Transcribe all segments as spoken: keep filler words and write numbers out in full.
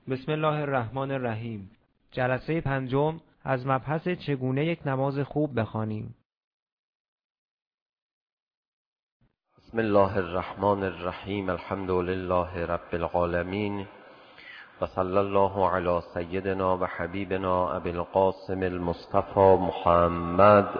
بسم الله الرحمن الرحیم. جلسه پنجم از مبحث چگونه یک نماز خوب بخوانیم. بسم الله الرحمن الرحیم. الحمد لله رب العالمین و صلی الله علی سیدنا و حبیبنا ابی القاسم المصطفى محمد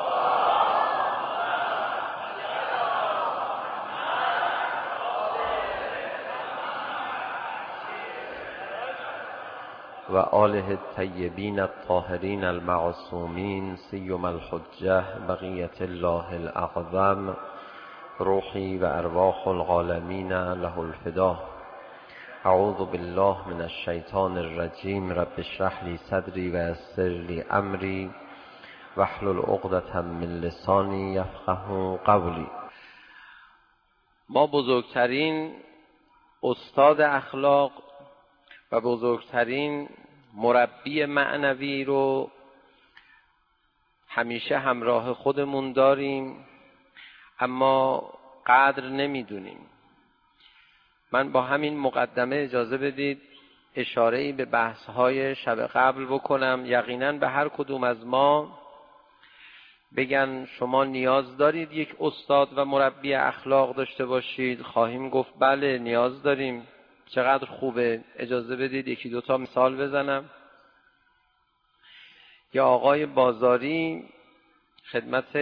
و آله الطیبین الطاهرین المعصومین سیما الحجة بقیة الله الاعظم روحی و ارواح العالمین له الفدا. اعوذ بالله من الشیطان الرجیم. رب اشرح لی صدری و یسر لی امری واحلل عقدة من لسانی یفقهوا قولی. ما بزرگترین استاد اخلاق و بزرگترین مربی معنوی رو همیشه همراه خودمون داریم، اما قدر نمیدونیم. من با همین مقدمه اجازه بدید اشاره‌ای به بحث‌های شب قبل بکنم. یقیناً به هر کدوم از ما بگن شما نیاز دارید یک استاد و مربی اخلاق داشته باشید، خواهیم گفت بله نیاز داریم. چقدر خوبه. اجازه بدید یکی دوتا مثال بزنم. یا آقای بازاری خدمت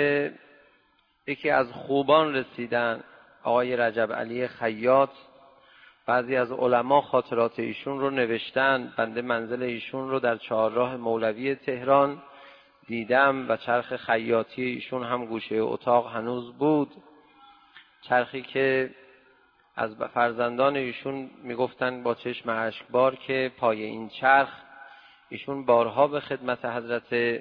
یکی از خوبان رسیدن، آقای رجب علی خیاط. بعضی از علما خاطرات ایشون رو نوشتن. بنده منزل ایشون رو در چهارراه مولوی تهران دیدم و چرخ خیاطی ایشون هم گوشه اتاق هنوز بود. چرخی که از فرزندان ایشون میگفتن با چشم اشکبار که پای این چرخ ایشون بارها به خدمت حضرت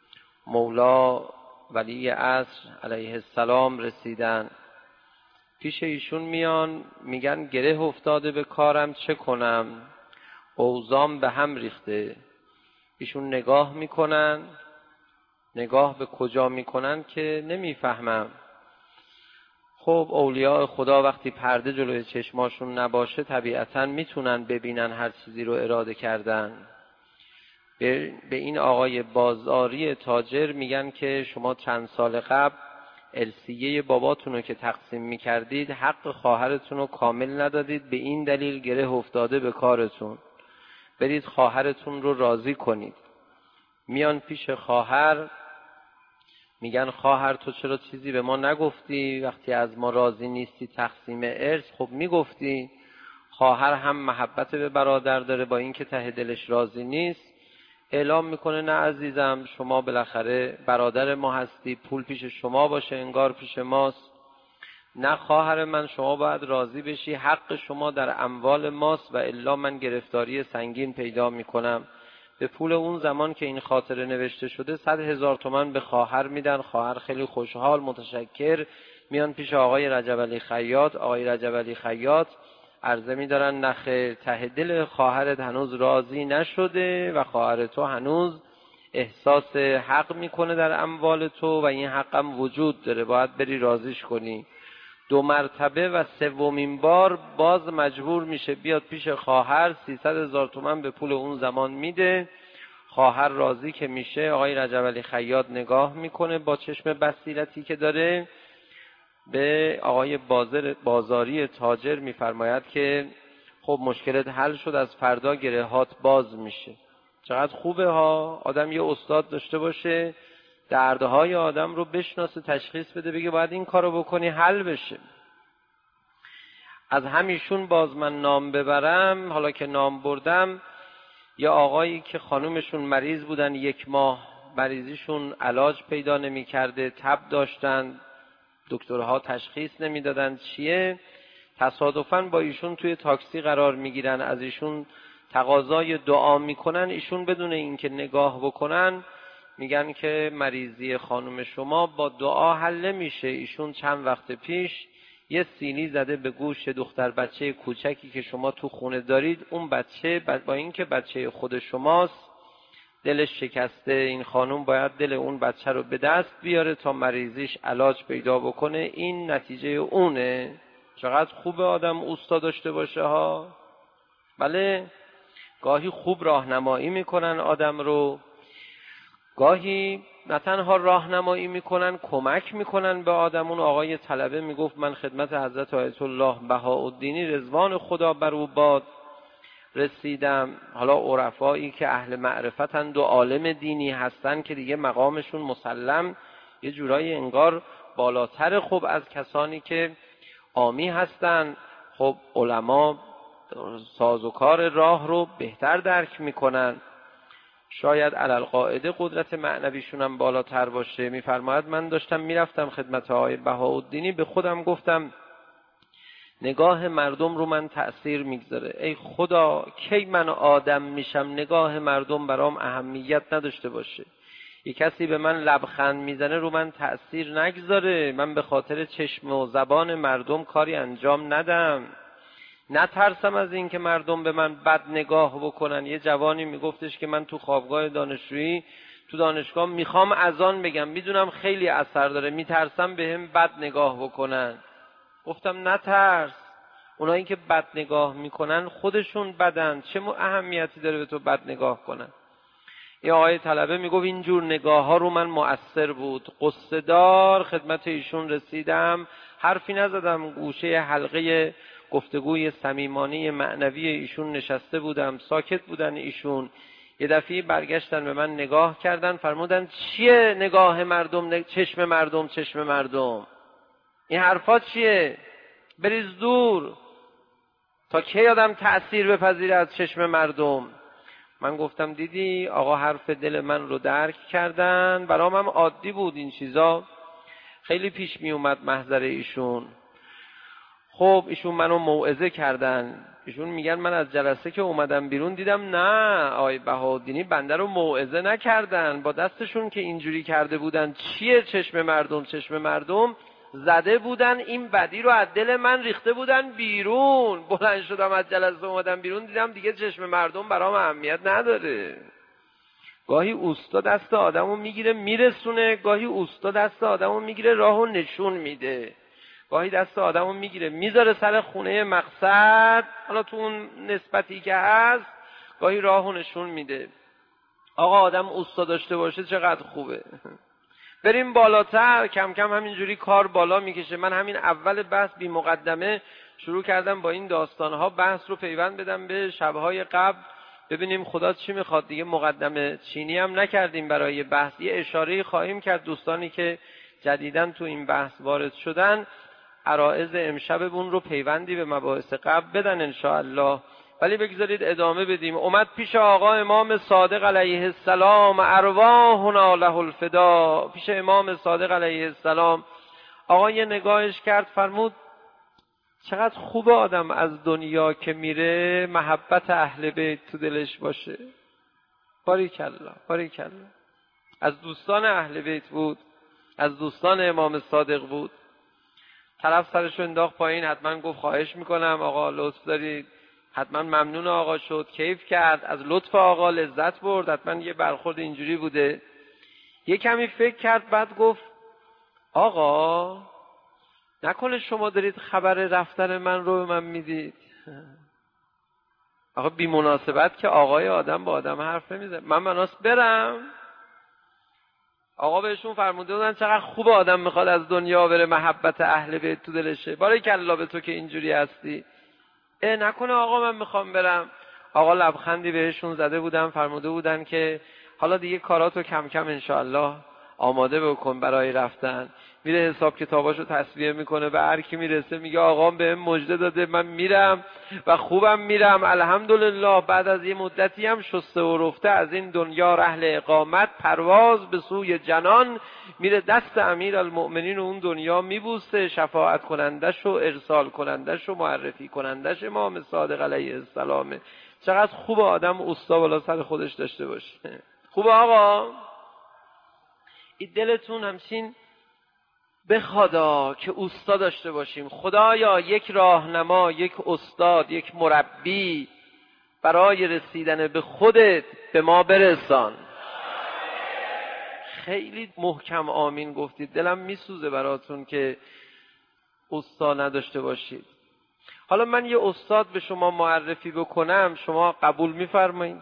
مولا ولی عصر علیه السلام رسیدن. پیش ایشون میان میگن گره افتاده به کارم، چه کنم؟ اوضاعم به هم ریخته. ایشون نگاه میکنن، نگاه به کجا میکنن که نمیفهمم. خب اولیاء خدا وقتی پرده جلوی چشماشون نباشه طبیعتاً میتونن ببینن هر چیزی رو اراده کردن. به این آقای بازاری تاجر میگن که شما چند سال قبل السیه باباتون رو که تقسیم میکردید حق خواهرتون رو کامل ندادید، به این دلیل گره افتاده به کارتون. برید خواهرتون رو راضی کنید. میان پیش خواهر میگن خواهر تو چرا چیزی به ما نگفتی؟ وقتی از ما راضی نیستی تقسیم ارث خب میگفتی. خواهر هم محبت به برادر داره، با اینکه ته دلش راضی نیست اعلام میکنه نه عزیزم، شما بالاخره برادر ما هستی، پول پیش شما باشه انگار پیش ماست. نه خواهر من، شما باید راضی بشی، حق شما در اموال ماست و الا من گرفتاری سنگین پیدا میکنم. به پول اون زمان که این خاطره نوشته شده صد هزار تومان به خواهر میدن. خواهر خیلی خوشحال متشکر میان پیش آقای رجب علی خیاط. آقای رجب علی خیاط عرضه میدارن نخیر، ته دل خواهرت هنوز راضی نشده و خواهر تو هنوز احساس حق میکنه در اموال تو و این حقم وجود داره، باید بری راضیش کنی. دو مرتبه و سومین بار باز مجبور میشه بیاد پیش خواهر. سیصد هزار تومان به پول اون زمان میده. خواهر راضی که میشه آقای رجب علی خیاط نگاه میکنه با چشم بصیرتی که داره به آقای بازار بازاری تاجر میفرماید که خب مشکلت حل شد، از فردا گرهات باز میشه. چقدر خوبه ها آدم یه استاد داشته باشه دردهای آدم رو بشناسه، تشخیص بده، بگه باید این کارو بکنی حل بشه. از همیشون باز من نام ببرم، حالا که نام بردم، یا آقایی که خانومشون مریض بودن، یک ماه مریضیشون علاج پیدا نمی کرده، تب داشتن، دکترها تشخیص نمی دادن چیه. تصادفاً با ایشون توی تاکسی قرار می گیرن، از ایشون تقاضای دعا می کنن. ایشون بدون اینکه نگاه بکنن میگن که مریضی خانم شما با دعا حل نمیشه. ایشون چند وقت پیش یه سینی زده به گوش دختر بچه کوچکی که شما تو خونه دارید. اون بچه با اینکه بچه خود شماست دلش شکسته. این خانم باید دل اون بچه رو به دست بیاره تا مریضیش علاج پیدا بکنه. این نتیجه اونه. چقدر خوبه آدم اوستا داشته باشه ها. بله گاهی خوب راهنمایی میکنن آدم رو، گاهی نه تنها راهنمایی میکنن، کمک میکنن به آدمون. آقای طلبه میگفت من خدمت حضرت آیت الله بهاءالدینی رضوان خدا بر او باد رسیدم. حالا عرفایی که اهل معرفتند و عالم دینی هستن که دیگه مقامشون مسلم یه جورایی انگار بالاتر خب از کسانی که عامی هستن. خب علما سازوکار راه رو بهتر درک میکنن، شاید علالقاعده قدرت معنویشون هم بالاتر باشه. میفرماید من داشتم میرفتم خدمت آقای بهاءالدینی، به خودم گفتم نگاه مردم رو من تأثیر میگذاره. ای خدا کی من آدم میشم نگاه مردم برام اهمیت نداشته باشه، یک کسی به من لبخند میزنه رو من تأثیر نگذاره، من به خاطر چشم و زبان مردم کاری انجام ندم، نترسم از این که مردم به من بد نگاه بکنن. یه جوانی میگفتش که من تو خوابگاه دانشجویی تو دانشگاه میخوام اذان بگم، میدونم خیلی اثر داره، میترسم به هم بد نگاه بکنن. گفتم نترس، اونایی که بد نگاه میکنن خودشون بدن، چه اهمیتی داره به تو بد نگاه کنن. یه آقای طلبه میگفت اینجور نگاه ها رو من مؤثر بود، قصه دار خدمت ایشون رسیدم، حرفی نزدم، گوشه حلقه گفتگوی صمیمانه معنوی ایشون نشسته بودم، ساکت بودن ایشون. یه دفعه برگشتن به من نگاه کردن، فرمودن چیه نگاه مردم، چشم مردم، چشم مردم، این حرفا چیه؟ بریز دور، تا کی آدم تأثیر بپذیره از چشم مردم؟ من گفتم دیدی آقا حرف دل من رو درک کردن، برام هم عادی بود این چیزا، خیلی پیش می اومد محضر ایشون. خب ایشون منو موعظه کردن، ایشون میگن من از جلسه که اومدم بیرون دیدم نه آقای بهاءالدینی بنده رو موعظه نکردن، با دستشون که اینجوری کرده بودن چیه چشم مردم، چشم مردم زده بودن، این بدی رو از دل من ریخته بودن بیرون. بلند شدم از جلسه اومدم بیرون دیدم دیگه چشم مردم برام اهمیت نداره. گاهی اوستا دست آدمو میگیره میرسونه، گاهی اوستا دست آدمو میگیره راهو نشون میده، گاهی دست آدمو میگیره میذاره سر خونه مقصد، حالا تو اون نسبتی که هست گاهی راهو نشون میده. آقا آدم اوستا داشته باشه چقدر خوبه. بریم بالاتر، کم کم همینجوری کار بالا میکشه. من همین اول بحث بی مقدمه شروع کردم با این داستانها، بحث رو پیوند بدم به شبهای قبل، ببینیم خدا چی میخواد. دیگه مقدمه چینی هم نکردیم برای بحث، یه اشاره خواهیم کرد دوستانی که جدیداً تو این بحث وارد شدن، عرائض امشبمون رو پیوندی به مباحث قبل بدن انشاءالله. ولی بگذارید ادامه بدیم. اومد پیش آقا امام صادق علیه السلام، ارواحنا له الفدا، پیش امام صادق علیه السلام. آقا یه نگاهش کرد، فرمود چقدر خوب آدم از دنیا که میره محبت اهل بیت تو دلش باشه. باریکالله باریکالله. از دوستان اهل بیت بود، از دوستان امام صادق بود. طرف سرشو انداخت پایین، حتما گفت خواهش میکنم آقا لطف دارید، حتما ممنون آقا شد، کیف کرد، از لطف آقا لذت برد، حتما یه برخورد اینجوری بوده. یه کمی فکر کرد، بعد گفت آقا نکنه شما دارید خبر رفتن من رو به من میدید؟ آقا بی مناسبت که آقای آدم با آدم حرف نمیزنه، من مناس برم؟ آقا بهشون فرموده بودن چقدر خوب آدم میخواد از دنیا بره محبت اهل بیت تو دلشه. باریکالله به تو که اینجوری هستی. اه نکنه آقا من میخوام برم؟ آقا لبخندی بهشون زده بودن، فرموده بودن که حالا دیگه کاراتو کم کم انشاءالله آماده بکن برای رفتن. میره حساب کتاباشو تصفیه میکنه، به هر کی میرسه میگه آقام بهم مژده داده من میرم و خوبم میرم الحمدلله. بعد از یه مدتی هم شسته و رفته از این دنیا رحل اقامت، پرواز به سوی جنان، میره دست امیرالمؤمنین و اون دنیا میبوسه، شفاعت کنندش و ارسال کنندش و معرفی کنندش امام صادق علیه السلام. چقدر خوب آدم اوستا بالا سر خودش داشته باشه. خوبه آقا این دلتون همچین بخوادا که اوستا داشته باشیم. خدایا یک راهنما، یک استاد، یک مربی برای رسیدن به خودت به ما برسان. خیلی محکم آمین گفتید، دلم میسوزه براتون که اوستا نداشته باشید. حالا من یه استاد به شما معرفی بکنم، شما قبول می‌فرمایید؟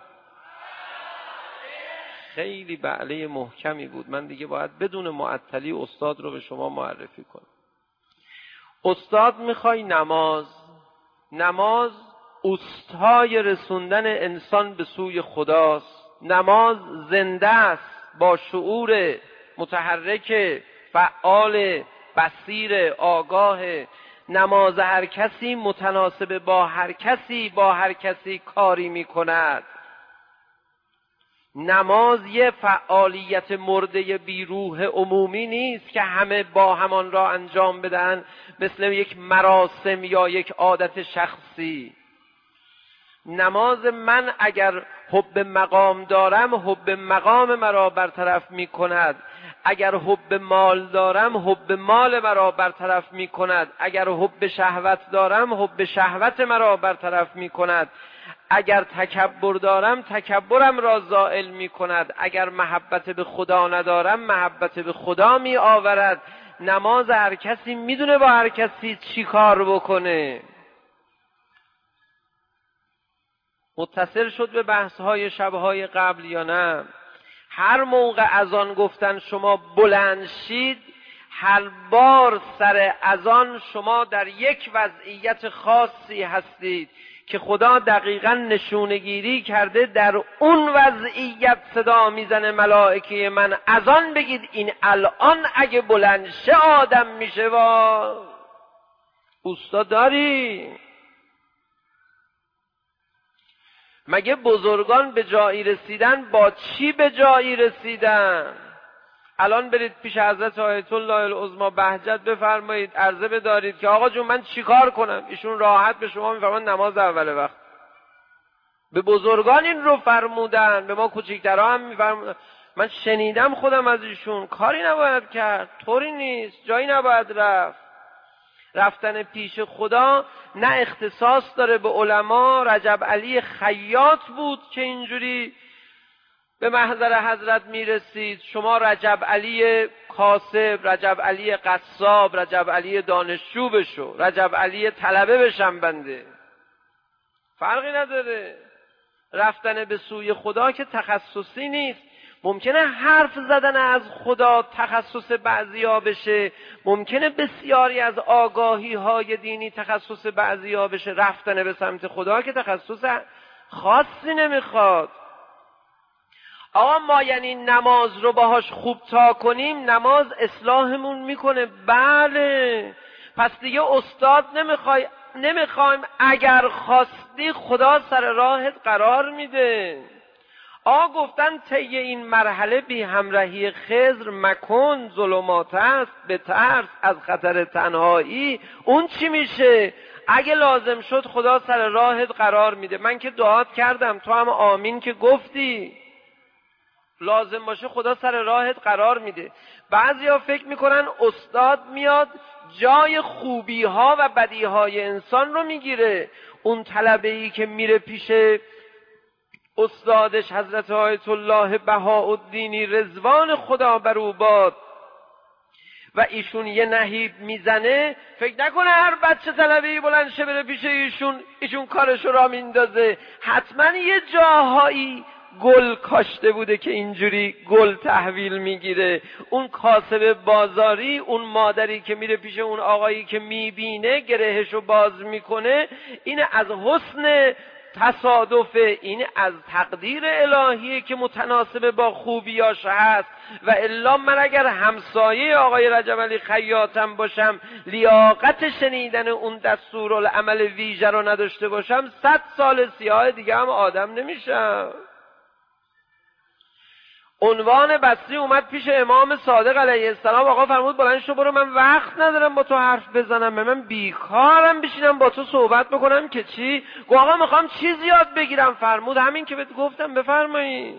خیلی بله محکمی بود. من دیگه باید بدون معطلی استاد رو به شما معرفی کنم. استاد میخوای نماز. نماز اوستای رسوندن انسان به سوی خداست. نماز زنده است، با شعور متحرک، فعال، بصیر، آگاه. نماز هر کسی متناسب با هر کسی با هر کسی کاری میکند. نماز یه فعالیت مرده بیروح عمومی نیست که همه با همان را انجام بدن، مثل یک مراسم یا یک عادت شخصی. نماز من اگر حب مقام دارم، حب مقام مرا برطرف می کند. اگر حب مال دارم، حب مال مرا برطرف می کند. اگر حب شهوت دارم، حب شهوت مرا برطرف می کند. اگر تکبر دارم، تکبرم را زائل می کند. اگر محبت به خدا ندارم، محبت به خدا می آورد. نماز هر کسی میدونه با هر کسی چی کار بکنه. متصل شد به بحث‌های شب‌های قبل یا نه؟ هر موقع اذان گفتن شما بلند شید، هر بار سر اذان شما در یک وضعیت خاصی هستید که خدا دقیقاً نشونگیری کرده. در اون وضعیت صدا میزنه ملائکه من اذان بگید، این الان اگه بلند شه آدم میشه. وا اوستا داری؟ مگه بزرگان به جایی رسیدن با چی به جایی رسیدن؟ الان برید پیش حضرت آیت الله العظمی بهجت بفرمایید، عرضه بدارید که آقا جون من چیکار کنم؟ ایشون راحت به شما میفرمان نماز اول وقت. به بزرگان این رو فرمودن، به ما کوچیک‌ترا هم میفرمودن. من شنیدم خودم از ایشون، کاری نباید کرد، طوری نیست، جایی نباید رفت. رفتن پیش خدا نه اختصاص داره به علما. رجب علی خیاط بود که اینجوری به محضر حضرت میرسید. شما رجب علی کاسب، رجب علی قصاب، رجب علی دانشجو بشو، رجب علی طلبه بشم بنده، فرقی نداره. رفتن به سوی خدا که تخصصی نیست. ممکنه حرف زدن از خدا تخصص بعضیا بشه، ممکنه بسیاری از آگاهی های دینی تخصص بعضیا بشه. رفتن به سمت خدا که تخصص خاصی نمیخواد. آقا ما یعنی نماز رو باهاش خوب تا کنیم، نماز اصلاحمون میکنه. بله، پس دیگه استاد نمیخوای نمیخوایم. اگر خواستی خدا سر راهت قرار میده. آقا گفتن طی این مرحله بی همراهی خضر مکن، ظلمات است، به ترس از خطر تنهایی. اون چی میشه؟ اگه لازم شد خدا سر راهت قرار میده. من که دعات کردم، تو هم آمین که گفتی. لازم باشه خدا سر راهت قرار میده. بعضیا فکر میکنن استاد میاد جای خوبی ها و بدی های انسان رو میگیره. اون طلبه‌ای که میره پیش استادش حضرت آیت الله بهاءالدینی رضوان خدا بر او باد و ایشون یه نهیب میزنه، فکر نکنه هر بچه طلبه‌ای بلند شه بره پیش ایشون ایشون کارشو را میندازه. حتما یه جاهایی گل کاشته بوده که اینجوری گل تحویل میگیره. اون کاسب بازاری، اون مادری که میره پیش اون آقایی که میبینه گرهشو باز میکنه، این از حسن تصادف، این از تقدیر الهیه که متناسب با خوبیاش هست. و الا من اگر همسایه آقای رجب علی خیاطم باشم، لیاقت شنیدن اون دستورالعمل ویژه رو نداشته باشم، صد سال سیاه دیگه هم آدم نمیشم. عنوان بصری اومد پیش امام صادق علیه السلام. آقا فرمود بلند شو برو، من وقت ندارم با تو حرف بزنم، من بیکارم بشینم با تو صحبت بکنم که چی؟ گفت آقا میخوام چیز یاد بگیرم. فرمود همین که بهت گفتم بفرمایید.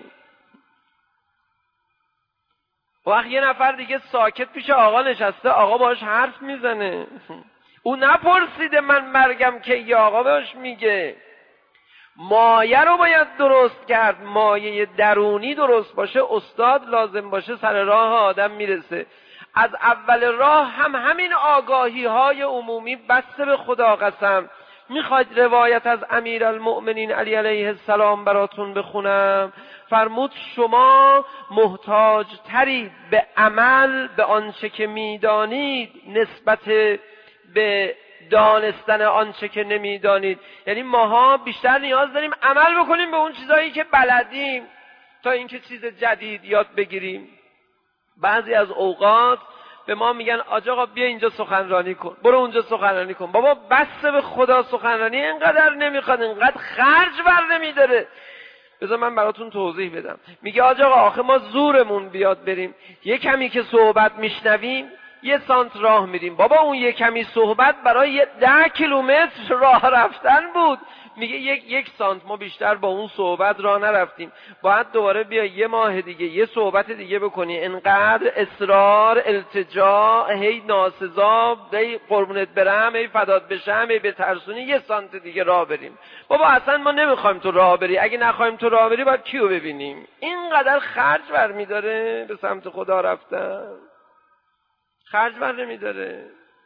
وقت یه نفر دیگه ساکت پیش آقا نشسته، آقا باش حرف میزنه. او نپرسیده من مرگم که یا آقا باش میگه. مایه رو باید درست کرد، مایه درونی درست باشه، استاد لازم باشه، سر راه آدم میرسه. از اول راه هم همین آگاهی های عمومی بسته به خدا قسم میخواید روایت از امیرالمؤمنین علی علیه السلام براتون بخونم؟ فرمود شما محتاج ترید به عمل به آنچه که میدانید نسبت به دانستن آنچه که نمیدانید. یعنی ماها بیشتر نیاز داریم عمل بکنیم به اون چیزایی که بلدیم تا اینکه چیز جدید یاد بگیریم. بعضی از اوقات به ما میگن آج آقا بیا اینجا سخنرانی کن، برو اونجا سخنرانی کن. بابا بس به خدا سخنرانی اینقدر نمیخواد، اینقدر خرج بر نمیداره. بذار من براتون توضیح بدم. میگه آج آقا آخه ما زورمون بیاد بریم یه کمی که صحبت میشنویم یه سانت راه میریم. بابا اون یه کمی صحبت برای یه ده کیلومتر راه رفتن بود. میگه یک یک سانت ما بیشتر با اون صحبت راه نرفتیم، باید دوباره بیا یه ماه دیگه یه صحبت دیگه بکنی. انقدر اصرار التجا، هی ناسزا، هی قربونت برم، هی فدات بشم، هی بترسونی یه سانت دیگه راه بریم. بابا اصلا ما نمیخوایم تو راه بری، اگه نخوایم تو راه بری باید کیو ببینیم؟ اینقدر خرج برمیداره به سمت خدا رفتن، خرج بر نمیداره.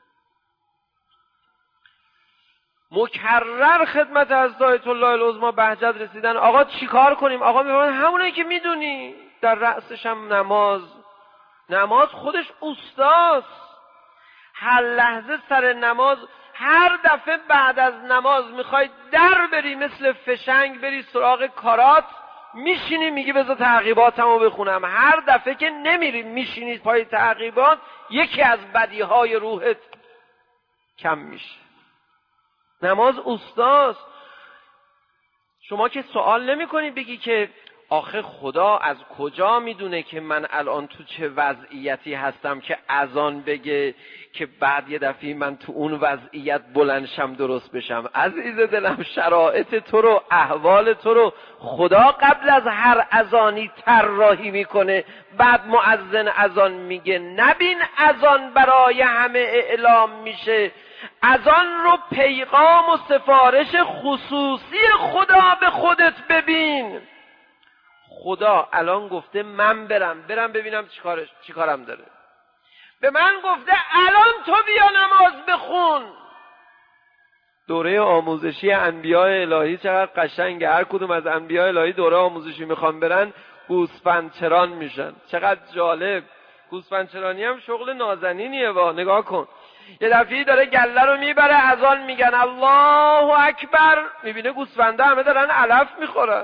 مکرر خدمت حضرت آیت الله العظمی بهجت رسیدن. آقا چیکار کنیم؟ آقا میگن همونه که میدونی، در رأسش هم نماز. نماز خودش اوستاست. هر لحظه سر نماز، هر دفعه بعد از نماز میخوای در بری مثل فشنگ بری سراغ کارات، میشینی میگی بذار تعقیباتمو بخونم. هر دفعه که نمیری میشینی پای تعقیبات، یکی از بدیهای روحت کم میشه. نماز اوستاست. شما که سوال نمی کنی بگی که آخه خدا از کجا میدونه که من الان تو چه وضعیتی هستم که اذان بگه که بعد یه دفعه من تو اون وضعیت بلندشم درست بشم. عزیز دلم شرایط تو رو، احوال تو رو خدا قبل از هر اذانی طراحی میکنه، بعد مؤذن اذان میگه. نبین اذان برای همه اعلام میشه، اذان رو پیغام و سفارش خصوصی خدا به خودت ببین. خدا الان گفته من برم برم ببینم چیکارش چیکارم داره. به من گفته الان تو بیا نماز بخون. دوره آموزشی انبیاء الهی چقدر قشنگه. هر کدوم از انبیاء الهی دوره آموزشی میخوان برن گوسفندچران میشن. چقدر جالب. گوسفندچرانی هم شغل نازنینیه. وا نگاه کن، یه دفعی داره گله رو میبره، اذان میگن الله اکبر، میبینه گوسفنده همه دارن علف میخورن.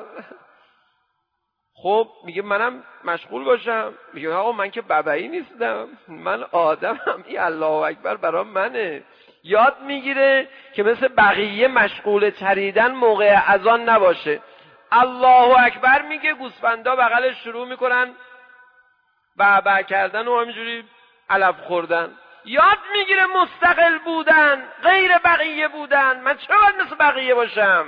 خب میگه منم مشغول باشم. میگه آقا من که ببعی نیستم، من آدمم، این الله اکبر برای منه. یاد میگیره که مثل بقیه مشغول چریدن موقع اذان نباشه. الله اکبر میگه، گوسفندا بغلش شروع میکنن بابا کردن و همینجوری علف خوردن. یاد میگیره مستقل بودن، غیر بقیه بودن. من چرا باید مثل بقیه باشم؟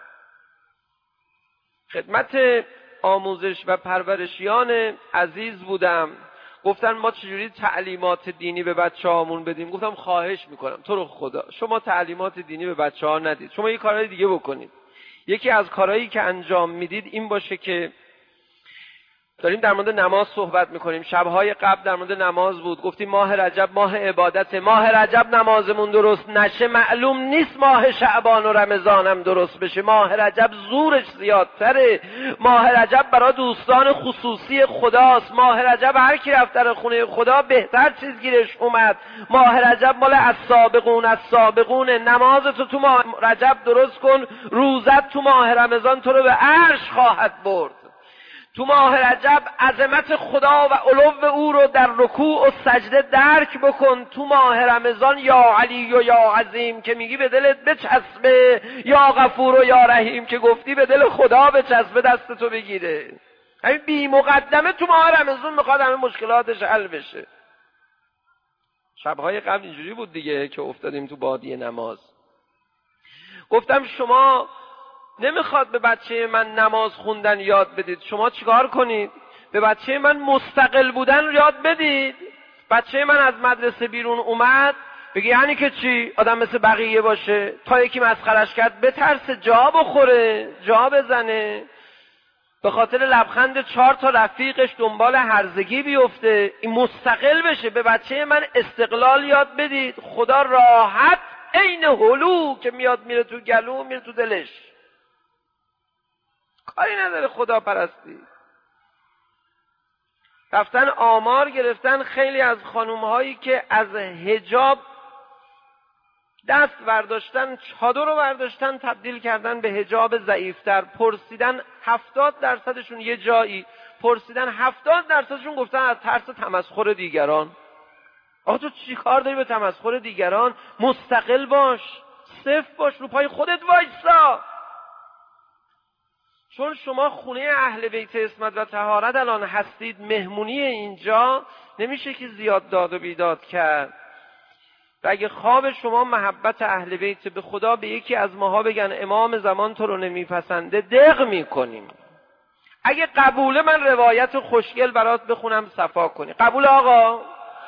خدمت آموزش و پرورشیان عزیز بودم، گفتن ما چجوری تعلیمات دینی به بچه هامون بدیم. گفتم خواهش میکنم تو رو خدا شما تعلیمات دینی به بچه ها ندید، شما یه کارهای دیگه بکنید. یکی از کارهایی که انجام میدید این باشه که داریم در مورد نماز صحبت میکنیم. شبهای قبل در مورد نماز بود، گفتیم ماه رجب ماه عبادته. ماه رجب نمازمون درست نشه معلوم نیست ماه شعبان و رمضان هم درست بشه. ماه رجب زورش زیادتره. ماه رجب برای دوستان خصوصی خداست. ماه رجب هر کی رفت در خونه خدا بهتر چیز گیرش اومد. ماه رجب مال السابقون السابقون. نمازتو تو ماه رجب درست کن، روزت تو ماه رمضان تو رو به عرش خواهد برد. تو ماه رجب عظمت خدا و علو او رو در رکوع و سجده درک بکن. تو ماه رمضان یا علی و یا عظیم که میگی به دلت بچسبه، یا غفور و یا رحیم که گفتی به دل خدا بچسبه دستتو بگیره. همین بی مقدمه تو ماه رمضان میخواد همه مشکلاتش حل بشه. شبهای قبل اینجوری بود دیگه که افتادیم تو بادی نماز. گفتم شما نمیخواد به بچه من نماز خوندن یاد بدید، شما چیکار کنید؟ به بچه من مستقل بودن یاد بدید. بچه من از مدرسه بیرون اومد بگی یعنی که چی؟ آدم مثل بقیه باشه؟ تا یکی مسخرش کرد بترسه جا بخوره، جا بزنه، به خاطر لبخند چهار تا رفیقش دنبال هرزگی بیفته، این مستقل بشه. به بچه من استقلال یاد بدید. خدا راحت عین هلو که میاد میره تو گلو میره تو دلش. کاری نداره خدا پرستی. رفتن آمار گرفتن خیلی از خانومهایی که از حجاب دست برداشتن، چادر رو برداشتن تبدیل کردن به حجاب ضعیفتر. پرسیدن هفتاد درصدشون یه جایی پرسیدن هفتاد درصدشون گفتن از ترس تمسخر دیگران. آقا تو چی کار داری به تمسخر دیگران؟ مستقل باش، صفر باش، رو پای خودت وایسا. چون شما خونه اهل بیت عصمت و طهارت الان هستید، مهمونی اینجا، نمیشه که زیاد داد و بیداد کرد. و اگه خواب شما محبت اهل بیت به خدا به یکی از ماها بگن امام زمان تو رو نمیپسنده، دق میکنیم. اگه قبوله من روایت خوشگل برات بخونم صفا کنی. قبول آقا؟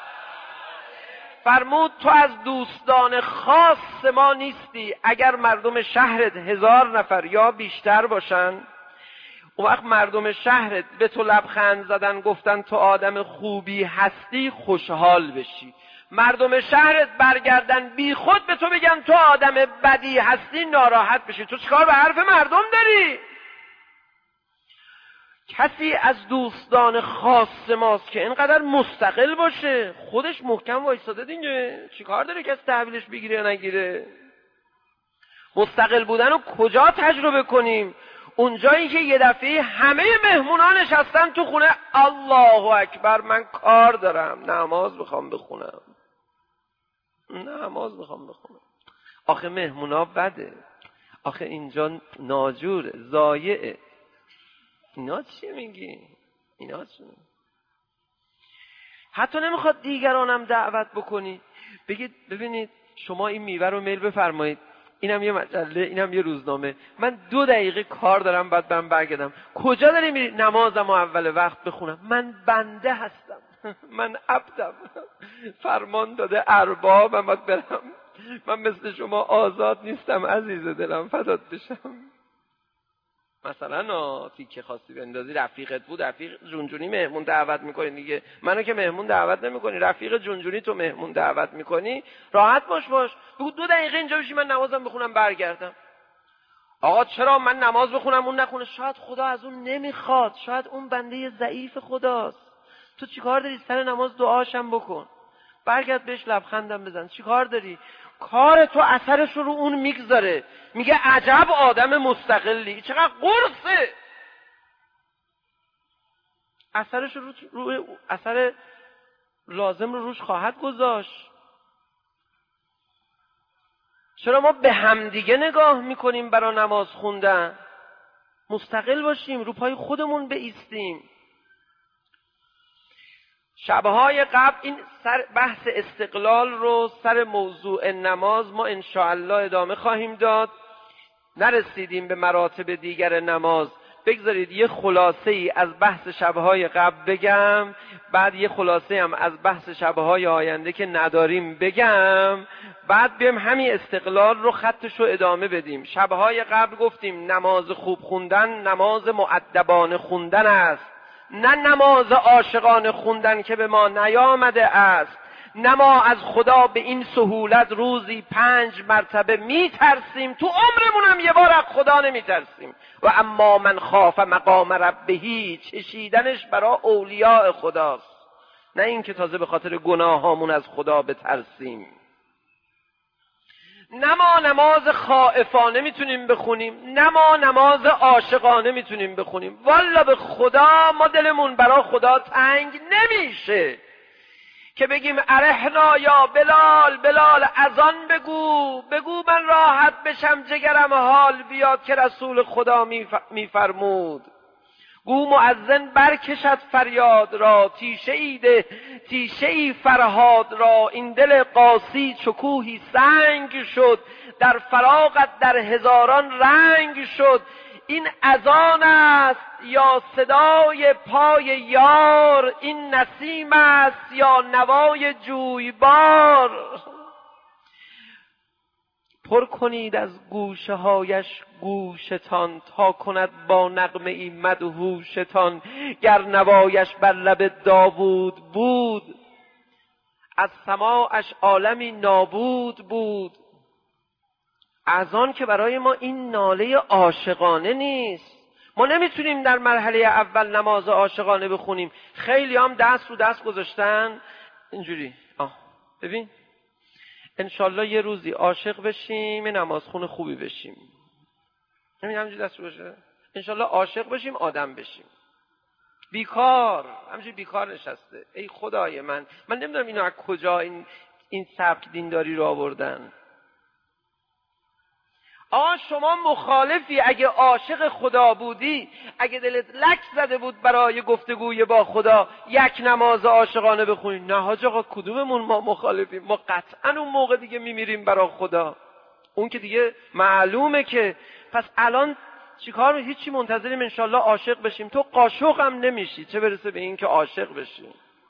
فرمود تو از دوستان خاص ما نیستی. اگر مردم شهرت هزار نفر یا بیشتر باشن، اون وقت مردم شهرت به تو لبخند زدن گفتن تو آدم خوبی هستی، خوشحال بشی. مردم شهرت برگردن بی خود به تو بگن تو آدم بدی هستی، ناراحت بشی. تو چیکار به حرف مردم داری؟ کسی از دوستان خاص ماست که اینقدر مستقل باشه، خودش محکم وایساده دیگه، چیکار داره کسی تحویلش بگیره یا نگیره؟ مستقل بودن رو کجا تجربه کنیم؟ اونجایی که یه دفعه همه مهمونان نشستن تو خونه، الله اکبر من کار دارم، نماز میخوام بخونم، نماز میخوام بخونم. آخه مهمونا بده، آخه اینجا ناجوره، ضایعه. اینا چی میگی؟ اینا چی میگی؟ حتی نمیخواد دیگرانم دعوت بکنی، بگید ببینید شما این میوه رو میل بفرمایید، اینم یه مجله، اینم یه روزنامه، من دو دقیقه کار دارم بعد برم برگردم. کجا داری میری؟ نمازم و اول وقت بخونم. من بنده هستم، من عبدم، فرمان داده ارباب، من باید برم. من مثل شما آزاد نیستم عزیز دلم، فدات بشم. مثلا تیکه خواستی بندازی، رفیقت بود، رفیق جونجونی مهمون دعوت میکنی دیگه، منو که مهمون دعوت نمیکنی، رفیق جونجونی تو مهمون دعوت میکنی، راحت باش باش بگو دو دقیقه اینجا بشی من نمازم بخونم برگردم. آقا چرا من نماز بخونم اون نخونه؟ شاید خدا از اون نمیخواد، شاید اون بنده ضعیف خداست. تو چیکار داری؟ سر نماز دعاشم بکن، برگرد بهش لبخندم بزن. چیکار داری؟ کار تو اثرش رو اون میگذاره، میگه عجب آدم مستقلی، چقدر قرصه. اثرش رو, رو اثر لازم رو روش خواهد گذاشت. چرا ما به همدیگه نگاه میکنیم برای نماز خوندن؟ مستقل باشیم، رو پای خودمون بایستیم. شبهای قبل این سر بحث استقلال رو سر موضوع نماز ما انشاءالله ادامه خواهیم داد. نرسیدیم به مراتب دیگر نماز. بگذارید یه خلاصه ای از بحث شبهای قبل بگم، بعد یه خلاصه هم از بحث شبهای آینده که نداریم بگم، بعد بیم همین استقلال رو خطش رو ادامه بدیم. شبهای قبل گفتیم نماز خوب خوندن نماز مؤدبانه خوندن است، نه نماز عاشقانه خوندن که به ما نیامده است. نه ما از خدا به این سهولت روزی پنج مرتبه میترسیم، تو عمرمون هم یه بار از خدا نمیترسیم. و اما من خاف مقام ربهی، چشیدنش برای اولیاء خداست، نه این که تازه به خاطر گناهامون از خدا بترسیم. نه ما نماز خائفانه میتونیم بخونیم، نه ما نماز عاشقانه میتونیم بخونیم. والا به خدا ما دلمون برای خدا تنگ نمیشه که بگیم ارحنا یا بلال، بلال اذان بگو، بگو من راحت بشم جگرم حال بیاد که رسول خدا میفرمود. گو مؤذن برکشد فریاد را، تیشه ای ده تیشه ای فرهاد را. این دل قاسی چکوهی سنگ شد، در فراقت در هزاران رنگ شد. این اذان است یا صدای پای یار، این نسیم است یا نوای جویبار. پر کنید از گوشه هایش گوشتان، تا کند با نغمه ای مدهوشتان. گر نوایش بر لب داوود بود، از سماعش عالمی نابود بود. اذان که برای ما این ناله عاشقانه نیست. ما نمیتونیم در مرحله اول نماز عاشقانه بخونیم. خیلی هم دست رو دست گذاشتن اینجوری. آه ببین انشالله یه روزی عاشق بشیم، نماز خون خوبی بشیم. همین همینجوری دست رو باشه. انشالله عاشق بشیم، آدم بشیم. بیکار همینجوری بیکار نشسته. ای خدای من، من نمیدونم اینو از کجا این این سبک دینداری رو آوردن. آه شما مخالفی؟ اگه عاشق خدا بودی، اگه دلت لک زده بود برای گفتگوی با خدا، یک نماز عاشقانه بخونی. نه حاج آقا کدوممون ما مخالفیم؟ ما قطعا اون موقع دیگه میمیریم برای خدا. اون که دیگه معلومه که. پس الان چیکار می؟ هیچی، منتظریم انشالله عاشق بشیم. تو قاشق هم نمیشی، چه برسه به این که عاشق بشی.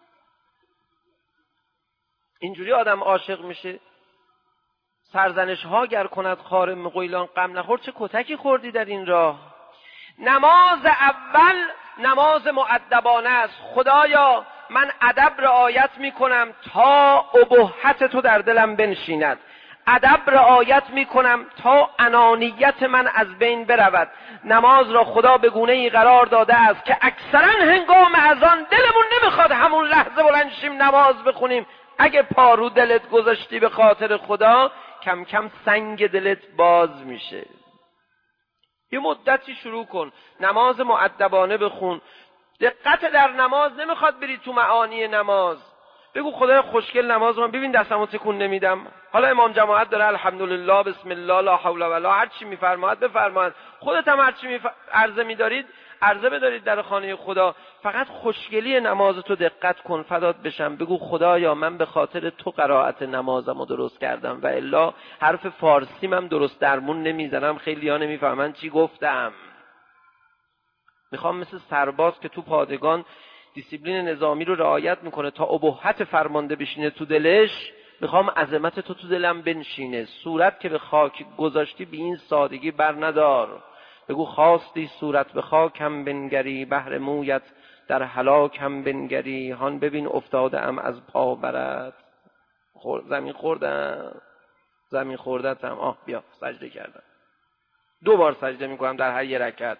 اینجوری آدم عاشق میشه. سرزنش ها گر کند خار مغیلان غم نخور. چه کتکی خوردی در این راه. نماز اول نماز مؤدبانه است. خدایا من ادب رعایت میکنم تا ابهت تو در دلم بنشیند. ادب رعایت میکنم تا انانیت من از بین برود. نماز را خدا به گونه ای قرار داده است که اکثرا هنگام اذان دلمون نمیخواد همون لحظه بلند شیم نماز بخونیم. اگه پارو دلت گذاشتی به خاطر خدا، کم کم سنگ دلت باز میشه. یه مدتی شروع کن نماز مؤدبانه بخون. دقت در نماز نمیخواد بری تو معانی نماز. بگو خدای خوشگل نماز رو ببین دستمو تکون نمیدم. حالا امام جماعت داره الحمدلله بسم الله لا حول ولا هر چی میفرماید بفرمایید. خودت هم هر چی میف... عرضه میدارید عرضه بدارید در خانه خدا. فقط خوشگلی نمازتو دقت کن. فدات بشم بگو خدایا من به خاطر تو قرائت نمازمو درست کردم و الا حرف فارسیم هم درست درمون نمیزنم، خیلی ها نمیفهمن چی گفتم. میخوام مثل سرباز که تو پادگان دیسیپلین نظامی رو رعایت میکنه تا ابهت فرمانده بشینه تو دلش، میخوام عظمت تو تو دلم بنشینه. صورت که به خاک گذاشتی به این سادگی بر ندار. بگو خواستی صورت به خاکم بنگری، بهر مویت در هلاکم بنگری. هان ببین افتاده ام از پا برت. خور... زمین خوردم زمین خوردتم. آه بیا سجده کردم. دو بار سجده میکنم در هر یک رکعت.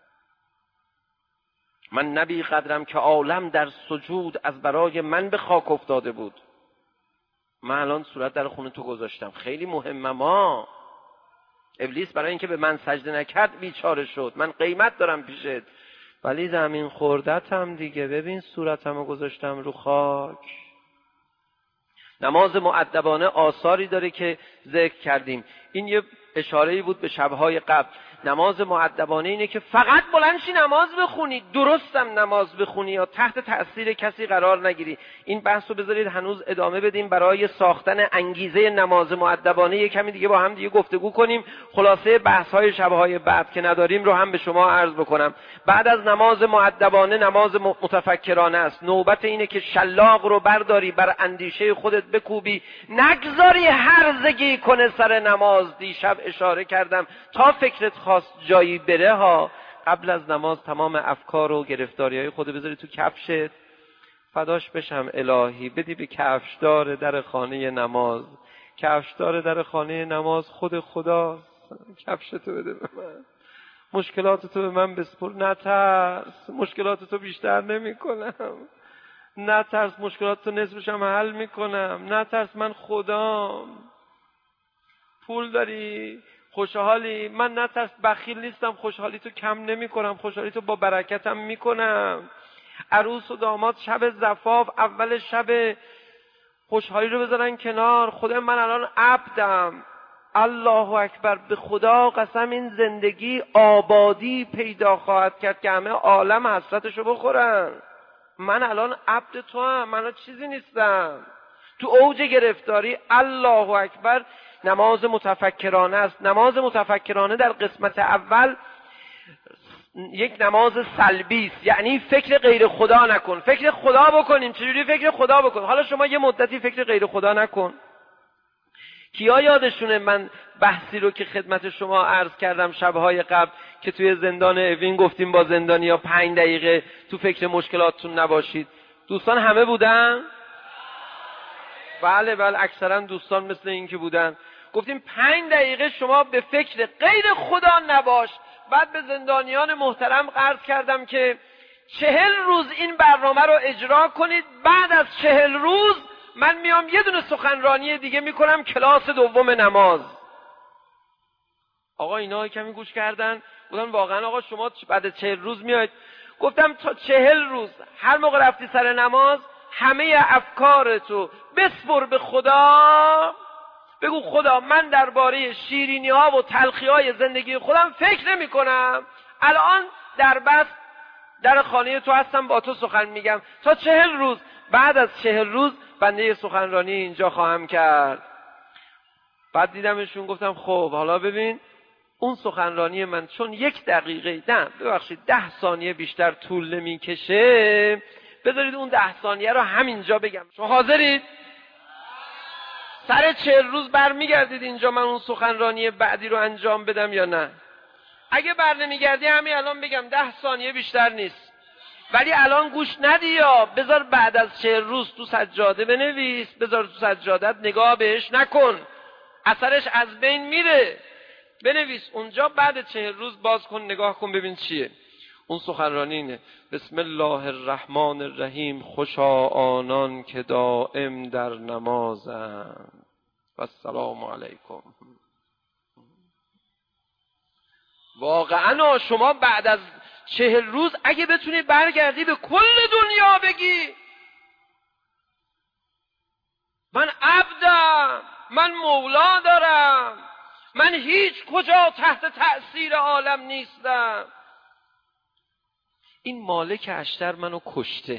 من نبی قدرم که عالم در سجود از برای من به خاک افتاده بود. من الان صورت در خونه تو گذاشتم. خیلی مهمه. ما ابلیس برای اینکه به من سجده نکرد بیچاره شد. من قیمت دارم پیشت، ولی زمین خوردتم دیگه. ببین صورتمو گذاشتم رو خاک. نماز مؤدبانه آثاری داره که ذکر کردیم. این یه اشاره‌ای بود به شب‌های قبل. نماز مؤدبانه اینه که فقط بلند شی نماز بخونی، درستم نماز بخونی، یا تحت تأثیر کسی قرار نگیری. این بحث رو بذارید هنوز ادامه بدیم برای ساختن انگیزه نماز مؤدبانه. یک کمی دیگه با هم دیگه گفتگو کنیم. خلاصه بحث‌های شب‌های بعد که نداریم رو هم به شما عرض بکنم. بعد از نماز مؤدبانه نماز متفکرانه است. نوبت اینه که شلاق رو برداری، بر اندیشه خودت بکوبی، نگذاری هرزگی کنه سر نماز. دیشب اشاره کردم تا فکرت خواست جایی بره ها، قبل از نماز تمام افکار و گرفتاری های خود بذاری تو کفشت. فداش بشم الهی، بدی به کفشدار در خانه نماز. کفشدار در خانه نماز خود خداست. کفشتو بده به من، مشکلاتتو به من بسپر. نترس، مشکلاتتو بیشتر نمی کنم. نترس، مشکلاتتو نصفش هم حل میکنم. نترس، من خدام. پول داری، خوشحالی، من نترس، بخیل نیستم، خوشحالی تو کم نمی کنم، خوشحالی تو با برکتم می کنم. عروس و داماد شب زفاف اول شب خوشحالی رو بذارن کنار. خدا من الان عبدم. الله اکبر. به خدا قسم این زندگی آبادی پیدا خواهد کرد که همه عالم حسرتشو بخورن. من الان عبد تو هم، من الان چیزی نیستم. تو اوج گرفتاری. الله اکبر. نماز متفکرانه است. نماز متفکرانه در قسمت اول یک نماز سلبی است، یعنی فکر غیر خدا نکن. فکر خدا بکنیم. چجوری فکر خدا بکن؟ حالا شما یه مدتی فکر غیر خدا نکن. کیا یادشونه من بحثی رو که خدمت شما عرض کردم شبهای قبل که توی زندان اوین گفتیم با زندانیا پنج دقیقه تو فکر مشکلاتتون نباشید؟ دوستان همه بودن؟ بله بله، اکثرا دوستان مثل این که بودن. گفتیم پنج دقیقه شما به فکر غیر خدا نباش. بعد به زندانیان محترم عرض کردم که چهل روز این برنامه رو اجرا کنید، بعد از چهل روز من میام یه دونه سخنرانی دیگه میکنم، کلاس دوم نماز. آقا اینا کمی گوش کردن، گفتن واقعا آقا شما بعد چهل روز میاید؟ گفتم تا چهل روز هر موقع رفتی سر نماز همه افکارتو بسپر به خدا، بگو خدا من درباره شیرینی ها و تلخی های زندگی خودم فکر نمی کنم، الان در بس در خانه تو هستم با تو سخن میگم تا چهل روز. بعد از چهل روز بنده سخنرانی اینجا خواهم کرد. بعد دیدمشون، گفتم خب حالا ببین اون سخنرانی من چون یک دقیقه نه ببخشید ده ثانیه بیشتر طول نمیکشه، بذارید اون ده ثانیه رو همینجا بگم. شما حاضرید؟ سر چهل روز برمیگردید اینجا من اون سخنرانی بعدی رو انجام بدم یا نه؟ اگه بر نمیگردی همین الان بگم ده ثانیه بیشتر نیست، ولی الان گوش ندی یا بذار بعد از چهل روز تو سجاده بنویس، بذار تو سجادت نگاه بهش نکن، اثرش از بین میره. بنویس اونجا، بعد چهل روز باز کن نگاه کن ببین چیه. اون سخنرانی اینه: بسم الله الرحمن الرحیم، خوشا آنان که دائم در نمازند و السلام علیکم. واقعا شما بعد از چهل روز اگه بتونی برگردی به کل دنیا بگی من عبدم، من مولا دارم، من هیچ کجا تحت تأثیر عالم نیستم. این مالک اشتر منو کشته.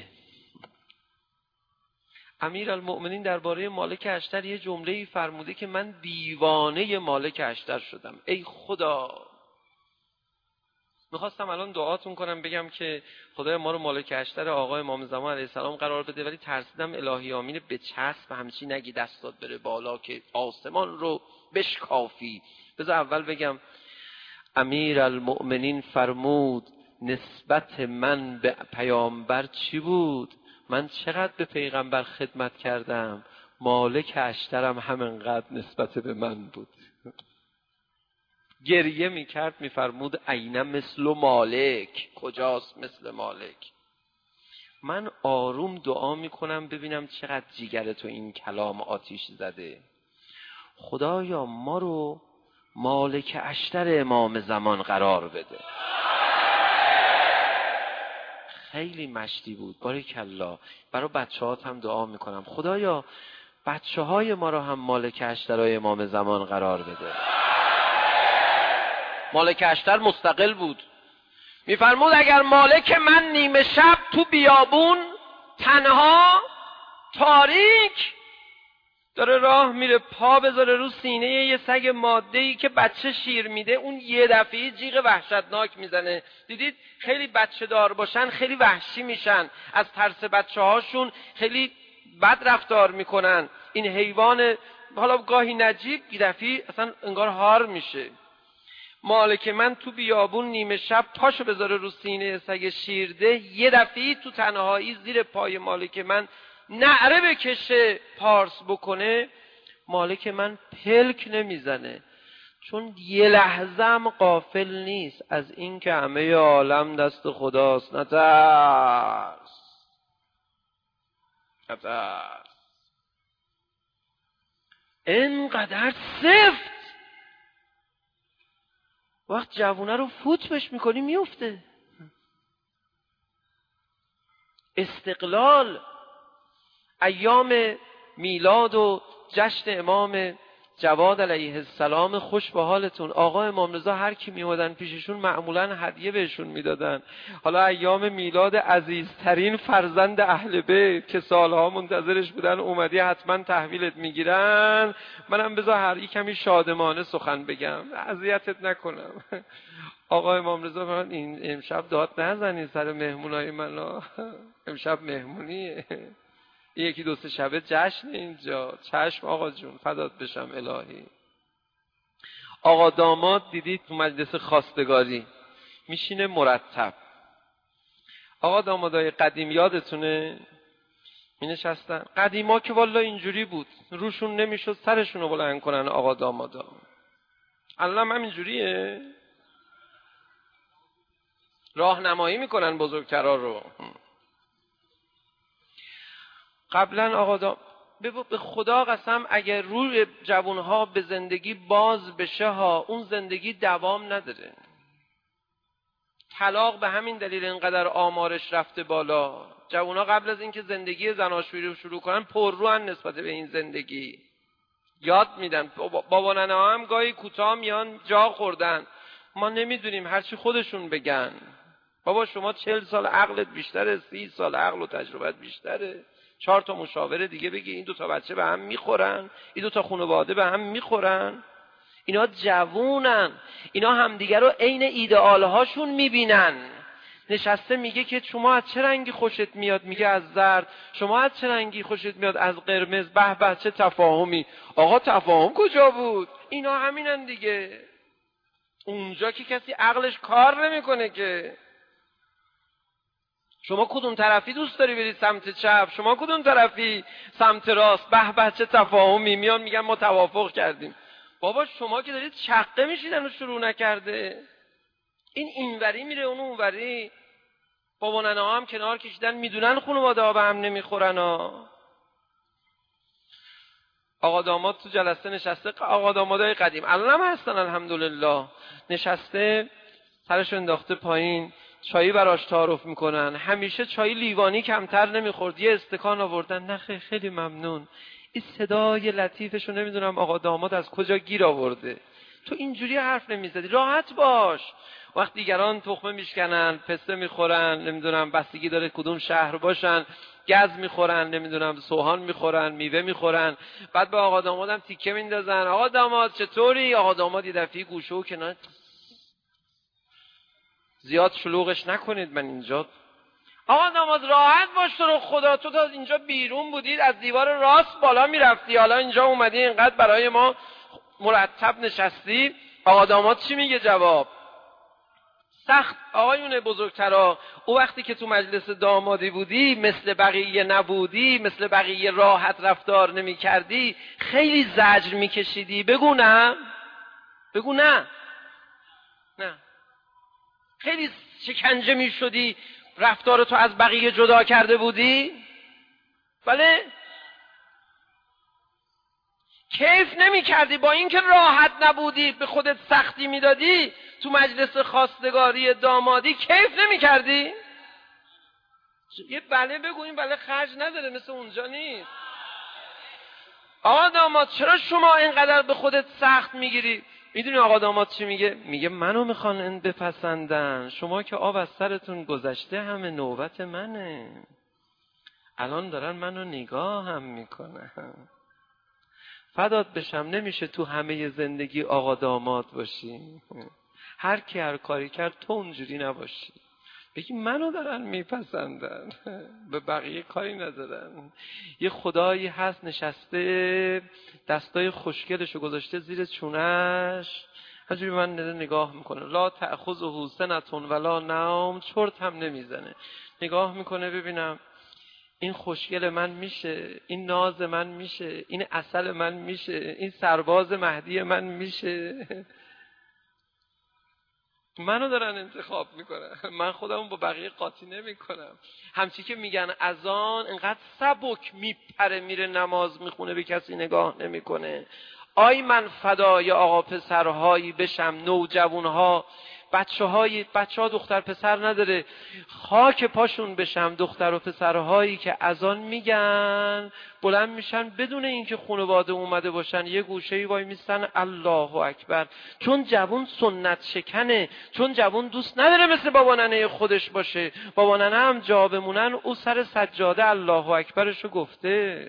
امیرالمؤمنین درباره مالک اشتر یه جمله‌ای فرموده که من دیوانه مالک اشتر شدم. ای خدا، میخواستم الان دعاتون کنم بگم که خدای ما رو مالک اشتر آقا امام زمان علیه السلام قرار بده، ولی ترسیدم الهی آمین به چسب همچی نگی دستات بره بالا که آسمان رو بشکافی. بذار اول بگم امیرالمؤمنین فرمود نسبت من به پیامبر چی بود؟ من چقدر به پیغمبر خدمت کردم، مالک اشترم همینقدر نسبت به من بود. گریه میکرد میفرمود عینه مثل مالک، کجاست مثل مالک؟ من آروم دعا میکنم ببینم چقدر جیگر تو این کلام آتیش زده. خدایا ما رو مالک اشتر امام زمان قرار بده. خیلی مشتی بود، باریکالله. برای بچه‌هات هم دعا میکنم خدایا بچه‌های ما رو هم مالک اشترای امام زمان قرار بده. مالک اشتر مستقل بود، میفرمود اگر مالک من نیمه شب تو بیابون تنها تاریک داره راه میره، پا بذاره رو سینه یه سگ ماده‌ای که بچه شیر میده، اون یه دفعه جیغ وحشتناک میزنه. دیدید خیلی بچه دار باشن خیلی وحشی میشن، از ترس بچه هاشون خیلی بد رفتار میکنن. این حیوان حالا گاهی نجیب یه دفعه اصلا انگار هار میشه. مالک من تو بیابون نیمه شب پاشو بذاره رو سینه سگ شیرده، یه دفعه تو تنهایی زیر پای مالک من نعره بکشه پارس بکنه، مالک من پلک نمیزنه، چون یه لحظه هم غافل نیست از این که همه عالم دست خداست. نترس نترس. اینقدر سفت وقت جوونه رو فوت بش میکنی میفته. استقلال، ایام میلاد و جشن امام جواد علیه السلام خوش به حالتون. آقا امام رضا هر کی میومدن پیششون معمولا هدیه بهشون میدادن. حالا ایام میلاد عزیزترین فرزند اهل بیت که سالها منتظرش بودن اومدی حتما تحویلت میگیرن، منم بذار هر یک کمی شادمانه سخن بگم اذیتت نکنم. آقا امام رضا فرمودن این امشب داد نزنین سر مهمونای من، امشب مهمونیه، یکی دو سه شبه جشن اینجا. چشم آقا جون فدات بشم الهی. آقا داماد دیدید تو مجلس خواستگاری میشینه مرتب. آقا دامادای قدیم یادتونه می نشستن. قدیما که والا اینجوری بود، روشون نمیشد سرشون رو بلند کنن آقا دامادا. الان هم اینجوریه، راهنمایی میکنن بزرگترا رو. قبلا آقا دام... به خدا قسم اگر روی جوانها به زندگی باز بشه ها، اون زندگی دوام نداره. طلاق به همین دلیل اینقدر آمارش رفته بالا. جوانها قبل از اینکه زندگی زناشویی رو شروع کنن پرروان نسبت به این زندگی، یاد میدن. بابا ننه ها هم گاهی کوتاه میان جا خوردن، ما نمیدونیم، هرچی خودشون بگن. بابا شما چهل سال عقلت بیشتره، سی سال عقل و تجربت بیشتره، چهار تا مشاوره دیگه بگی، این دو تا بچه به هم میخورن، این دو تا خانواده به هم میخورن. اینا جوونن، اینا همدیگه رو عین ایدئال هاشون میبینن. نشسته میگه که شما از چه رنگی خوشت میاد، میگه از زرد. شما از چه رنگی خوشت میاد، از قرمز. به به چه تفاهمی. آقا تفاهم کجا بود؟ اینا همینن دیگه. اونجا که کسی عقلش کار نمیکنه که. شما کدوم طرفی دوست داری بری سمت چپ، شما کدوم طرفی سمت راست. به به چه تفاهمی. میان میگن ما توافق کردیم. بابا شما که دارید چقه میشیدن و شروع نکرده. این اینوری میره اون اونوری. بابا ننه ها هم کنار کشیدن، میدونن خانواده ها به هم نمیخورن ها. آقا داماد تو جلسه نشسته، آقا دامادای قدیم الان هم هستن الحمدلله، نشسته سرش انداخته پایین، چایی براش تعارف میکنن. همیشه چای لیوانی کمتر نمیخورد، یه استکان آوردن. نه خیلی ممنون. این صدای لطیفشو نمیدونم آقا داماد از کجا گیر آورده. تو اینجوری حرف نمیزدی، راحت باش. وقت دیگران تخمه میشکنن، پسته میخورن، نمیدونم بستگی داره کدوم شهر باشن، گز میخورن، نمیدونم سوهان میخورن، میوه میخورن، بعد به آقا دامادم تیکه میندازن. آقا داماد چطوری؟ آقا داماد یه دفعه گوشه و کنار، زیاد شلوغش نکنید من اینجا. آقا داماد راحت باش، تو رو خدا تو تا اینجا بیرون بودید از دیوار راست بالا میرفتی، حالا اینجا اومدی اینقدر برای ما مرتب نشستی. آقا داماد چی میگه جواب؟ سخت آقایون بزرگترا، او وقتی که تو مجلس دامادی بودی مثل بقیه نبودی، مثل بقیه راحت رفتار نمی کردی، خیلی زجر می کشیدی. بگو نه، بگو نه، نه خیلی شکنجه می شدی، رفتار تو از بقیه جدا کرده بودی. بله کیف نمی کردی، با اینکه راحت نبودی به خودت سختی می دادی، تو مجلس خواستگاری دامادی کیف نمی کردی؟ یه بله بگو، این بله خرج نداره، مثل اونجا نیست. آقا داماد چرا شما اینقدر به خودت سخت میگیری؟ میدونی آقا داماد چی میگه؟ میگه منو میخوان این بپسندن، شما که آب از سرتون گذشته همه نوبت منه. الان دارن منو نگاه هم میکنن. فدات بشم نمیشه تو همه زندگی آقا داماد باشی. هر کی هر کاری کرد تو اونجوری نباشی. بگی منو دارن میپسندن، به بقیه کاری ندارن. یه خدایی هست نشسته دستای خوشگلشو گذاشته زیر چونش، همجوری من نگاه میکنه. لا تأخذه سنة ولا نوم، چرت هم نمیزنه. نگاه میکنه ببینم این خوشگل من میشه، این ناز من میشه، این عسل من میشه، این سرباز مهدی من میشه. منو دارن انتخاب میکنن، من خودمو با بقیه قاطی نمیکنم. همچی که میگن اذان انقدر سبک میپره میره نماز میخونه، به کسی نگاه نمیکنه. آی من فدای آقا پسرهایی بشم، نوجوانها، بچه های بچه ها دختر پسر نداره، خاک پاشون بشم دختر و پسرهایی که اذان میگن بلند میشن بدون اینکه خانواده اومده باشن، یه گوشه‌ای وای میستن الله اکبر. چون جوون سنت شکنه، چون جوون دوست نداره مثل بابا ننه خودش باشه. بابا ننه هم جا بمونن او سر سجاده الله اکبرشو گفته.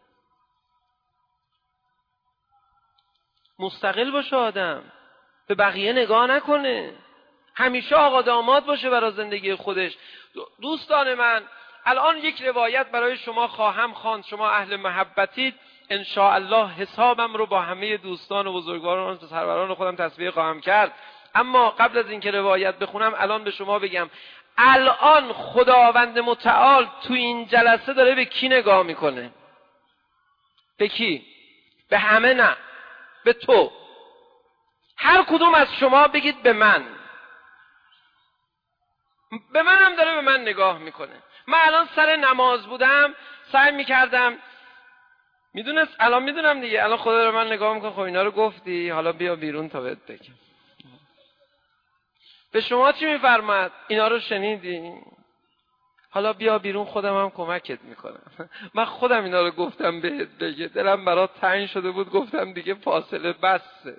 مستقل باشه آدم، به بقیه نگاه نکنه، همیشه آقا داماد باشه برای زندگی خودش. دوستان من الان یک روایت برای شما خواهم خواند، شما اهل محبتید، ان شاء الله حسابم رو با همه دوستان و بزرگواران و سروران خودم تصفیه خواهم کرد. اما قبل از اینکه روایت بخونم الان به شما بگم الان خداوند متعال تو این جلسه داره به کی نگاه میکنه؟ به کی؟ به همه نه، به تو. هر کدوم از شما بگید به من. به منم داره به من نگاه میکنه. من الان سر نماز بودم، سعی میکردم، میدونست الان میدونم دیگه، الان خدا رو من نگاه میکنه، خب اینا رو گفتی، حالا بیا بیرون تا بهت بگم. به شما چی میفرماد؟ اینا رو شنیدی؟ حالا بیا بیرون، خودم هم کمکت میکنم. من خودم اینا رو گفتم بهت بگه، دلم برات تنگ شده بود، گفتم دیگه فاصله بسه.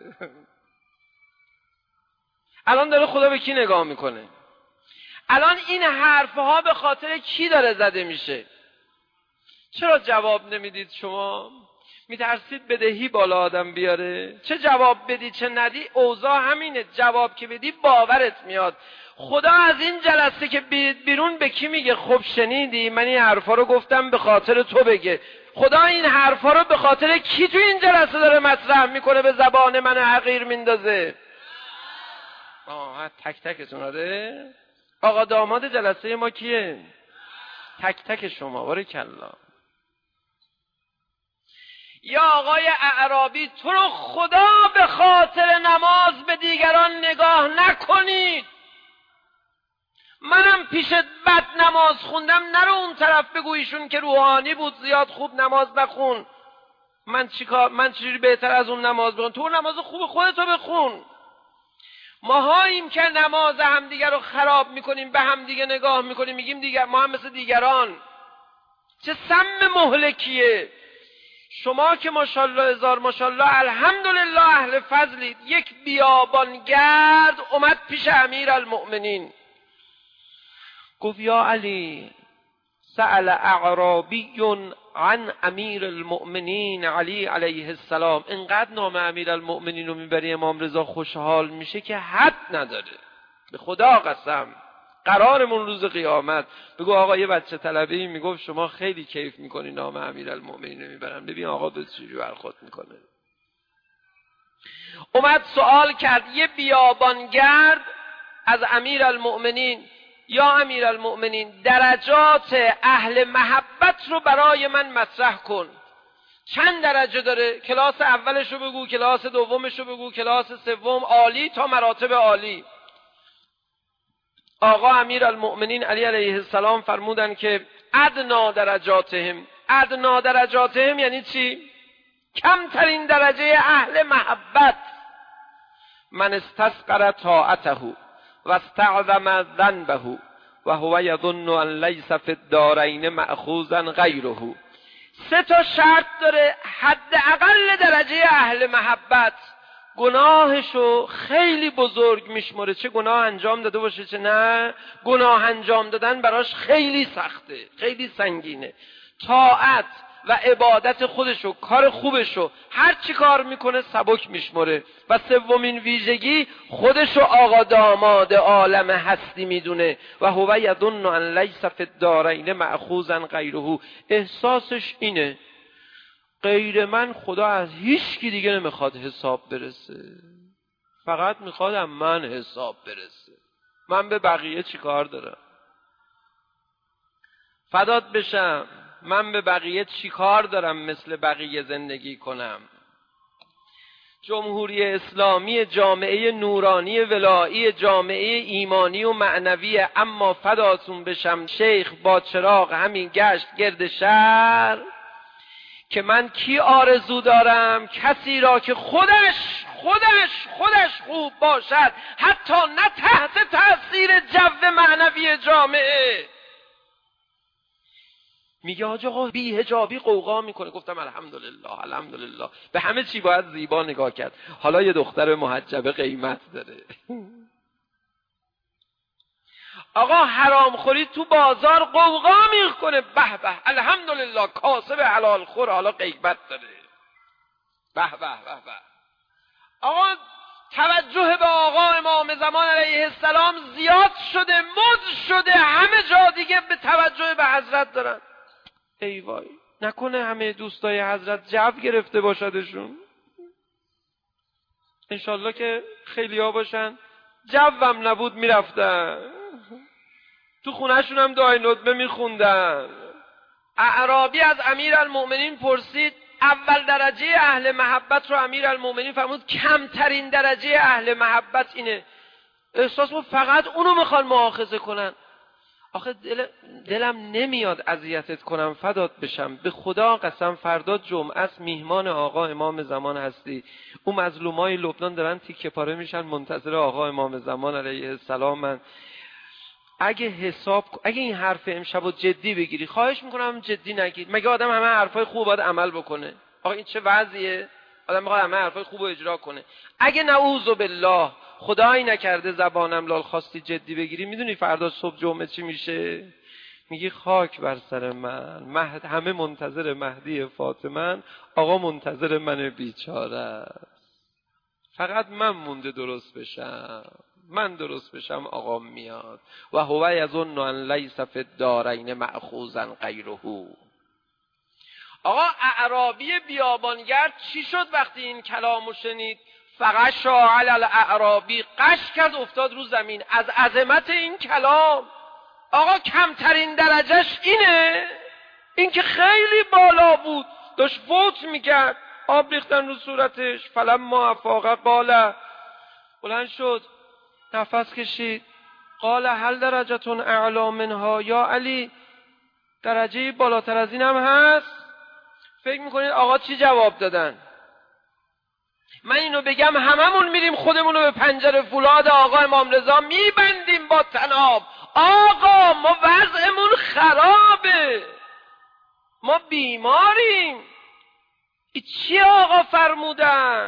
الان داره خدا به کی نگاه میکنه؟ الان این حرفها به خاطر کی داره زده میشه؟ چرا جواب نمیدید شما؟ میترسید بدهی بالا آدم بیاره؟ چه جواب بدی چه ندی اوضاع همینه، جواب که بدی باورت میاد. خدا از این جلسه که برید بیرون به کی میگه؟ خب شنیدی من این حرفا رو گفتم به خاطر تو بگه. خدا این حرفا رو به خاطر کی تو این جلسه داره مطرح میکنه، به زبان من حقیر میندازه؟ آه تک تکتون. آره آقا داماد جلسه ما کیه؟ تک تک شما. بارکالله. یا آقای اعرابی، تو رو خدا به خاطر نماز به دیگران نگاه نکنید. منم پیشت بد نماز خوندم، نرو اون طرف بگو ایشون که روحانی بود زیاد خوب نماز نخون. من چیکار؟ من چجوری بهتر از اون نماز بخون؟ تو نماز خوب خودتو بخون. ماهاییم که نماز همدیگه رو خراب میکنیم، به همدیگه نگاه میکنیم، میگیم دیگر ما هم مثل دیگران. چه سم مهلکیه. شما که ماشاءالله هزار ماشاءالله الحمدلله اهل فضلید. یک بیابانگرد اومد پیش امیر المؤمنین، گفت یا علی سأل اعرابی عن امیر المؤمنین علی علیه السلام. اینقدر نام امیر المؤمنین رو میبری امام رضا خوشحال میشه که حد نداره. به خدا قسم قرارمون روز قیامت بگو آقا یه بچه طلبه‌ای میگفت شما خیلی کیف میکنی نام امیر المؤمنین رو میبرم، ببین آقا به چجوری برخورد میکنه. اومد سوال کرد یه بیابانگرد از امیر المؤمنین، یا امیر المؤمنین درجات اهل محبت رو برای من مطرح کن. چند درجه داره؟ کلاس اولش رو بگو، کلاس دومش رو بگو، کلاس سوم، عالی تا مراتب عالی. آقا امیر المؤمنین علی علیه السلام فرمودن که ادنا درجاتهم. ادنا درجاتهم یعنی چی؟ کمترین درجه اهل محبت. من استسقر طاعته و استعظم ذنبه و هو یظن ان لیس فی الدارین مأخوذا غیره. سه تا شرط داره حداقل درجه اهل محبت. گناهشو خیلی بزرگ میشمره، چه گناه انجام داده باشه چه نه، گناه انجام دادن براش خیلی سخته، خیلی سنگینه. طاعت و عبادت خودشو، کار خوبشو، هر چی کار میکنه سبک میشمره. و سومین ویژگی خودشو آقا داماد عالم هستی میدونه. و هو یظن ان لیس فی الدارین مأخوذا غیره. احساسش اینه غیر من خدا از هیچ کی دیگه نمیخواد حساب برسه، فقط میخواد من حساب برسه. من به بقیه چی کار دارم؟ فدات بشم، من به بقیه چی کار دارم مثل بقیه زندگی کنم؟ جمهوری اسلامی جامعه نورانی ولایی، جامعه ایمانی و معنویه، اما فداتون بشم شیخ با چراغ همین گشت گرد شهر که من کی آرزو دارم؟ کسی را که خودش خودش خودش خوب باشد، حتی نه تحت تأثیر جو معنوی جامعه. میگه حاج آقا بی حجابی قوقا میکنه. گفتم الحمدلله الحمدلله. به همه چی باید زیبا نگاه کرد. حالا یه دختر محجبه قیمت داره. آقا حرامخوری تو بازار قوقا میکنه، به به الحمدلله کاسب حلال خور حالا غیبت داره، به به به به. آقا توجه به آقا امام زمان علیه السلام زیاد شده، مد شده، همه جا دیگه به توجه به حضرت دارن. ای وای، نکنه همه دوستای حضرت جو گرفته باشدشون. انشالله که خیلی ها باشن جوم نبود میرفتن. تو خونهشون هم دعای ندبه میخوندن. اعرابی از امیرالمؤمنین پرسید، اول درجه اهل محبت رو امیرالمؤمنین فرمود کمترین درجه اهل محبت اینه. احساس بود فقط اونو میخوان مؤاخذه کنن. آخه دل دلم نمیاد اذیتت کنم، فدات بشم، به خدا قسم فردا جمعه است، میهمان آقا امام زمان هستی. اون مظلومای لبنان دارن تیکه پاره میشن منتظر آقا امام زمان علیه السلام. من اگه حساب اگه این حرف امشبو جدی بگیری، خواهش میکنم جدی نگیر. مگه آدم همه حرفای خوب باید عمل بکنه؟ آقا این چه وضعیه؟ آدم میخواد همه حرفای خوب رو اجرا کنه. اگه نعوذ بالله خدایی نکرده زبانم لال خواستی جدی بگیری، میدونی فردا صبح جمعه چی میشه؟ میگی خاک بر سر من، مهد همه منتظر مهدی فاطمه، آقا منتظر من بیچاره است. فقط من مونده درست بشم، من درست بشم آقا میاد. و هو یظن ان لیس فی الدارین مأخوذا غیره. آقا اعرابی بیابانگرد چی شد وقتی این کلامو شنید؟ فقط شاعل الاعرابی، قش کرد افتاد رو زمین از عظمت این کلام. آقا کمترین درجهش اینه؟ این که خیلی بالا بود، داشت فوت میکرد، آب ریختن رو صورتش. فلما افاق قال، بلند شد نفس کشید، قال هل درجتون اعلا منها، یا علی درجه بالاتر از این هم هست؟ فکر میکنید آقا چی جواب دادن؟ من اینو بگم هممون میریم خودمونو به پنجره فولاد آقا امام رضا میبندیم با طناب. آقا ما وضعمون خرابه، ما بیماریم. ای چی آقا فرمودن؟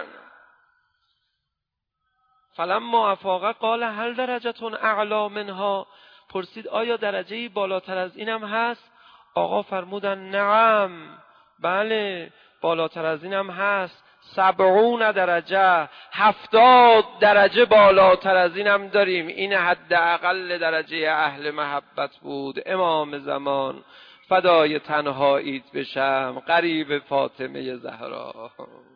فلما افاق قال هل درجتون اعلا منها، پرسید آیا درجه‌ای بالاتر از اینم هست؟ آقا فرمودن نعم، بله بالاتر از اینم هست. سبعون درجه، هفتاد درجه بالاتر از اینم داریم. این حداقل درجه اهل محبت بود. امام زمان فدای تنهاییت بشم، قریب فاطمه زهرا.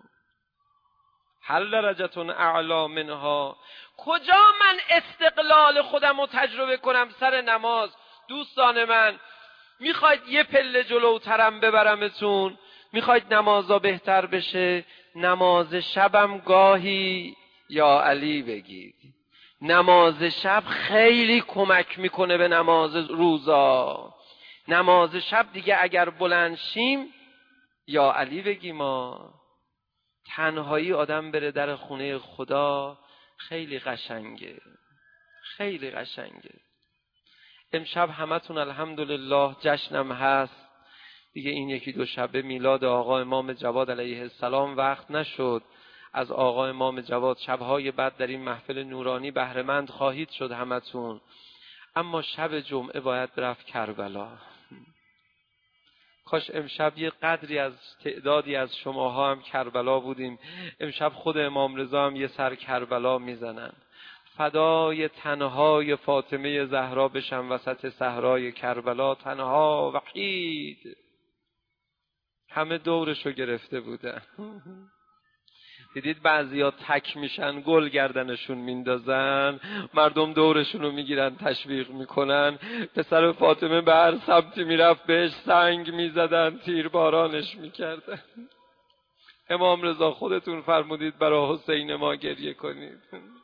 هل درجتون اعلا منها، کجا من استقلال خودم رو تجربه کنم سر نماز؟ دوستان من، میخواید یه پله جلوترم ببرمتون؟ میخواید نمازا بهتر بشه؟ نماز شبم گاهی یا علی بگید. نماز شب خیلی کمک میکنه به نماز روزا. نماز شب دیگه اگر بلند شیم یا علی بگیم. ما تنهایی آدم بره در خونه خدا خیلی قشنگه، خیلی قشنگه. امشب همتون الحمدلله جشنم هست دیگه. این یکی دو شبه میلاد آقا امام جواد علیه السلام وقت نشد. از آقا امام جواد شبهای بعد در این محفل نورانی بهره‌مند خواهید شد همتون. اما شب جمعه باید رفت کربلا. کاش امشب یه قدری از تعدادی از شماها هم کربلا بودیم. امشب خود امام رضا هم یه سر کربلا میزنن. فدای تنهای فاطمه زهرا بشم وسط صحرای کربلا، تنها وحید. همه دورشو گرفته بودن. دیدید بعضیا تک میشن گل گردنشون میندازن، مردم دورشونو میگیرن تشویق میکنن. پسر فاطمه به هر سمتی میرفت بهش سنگ میزدن، تیربارانش میکردن. امام رضا خودتون فرمودید برای حسین ما گریه کنید.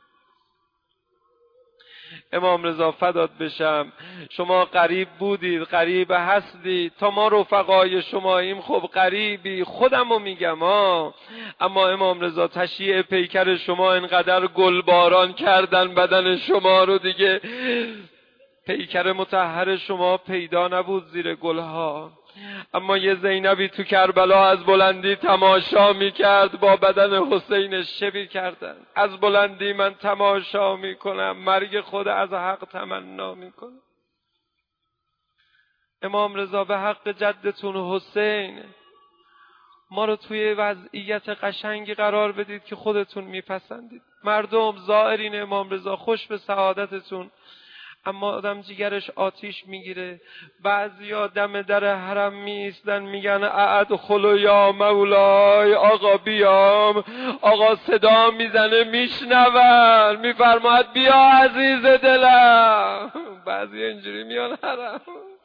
امام رضا فدات بشم، شما قریب بودید، قریب هستید، تا ما رفقای شماییم. خب قریبی، خودمو میگم ها. اما امام رضا تشییع پیکر شما اینقدر گلباران کردن بدن شما رو دیگه پیکر مطهر شما پیدا نبود زیر گلها. اما یه زینبی تو کربلا از بلندی تماشا میکرد، با بدن حسینش شبیه کردن. از بلندی من تماشا میکنم، مرگ خود از حق تمنا میکنم. امام رضا به حق جدتون حسین ما رو توی وضعیت قشنگی قرار بدید که خودتون میپسندید. مردم زائرین امام رضا خوش به سعادتتون. اما آدم جیگرش آتیش میگیره. بعضیا دم در حرم میایستن میگن ادخل یا مولای، آقا بیام. آقا صدا میزنه میشنون، میفرماید بیا عزیز دلم. بعضی اینجوری میان حرم.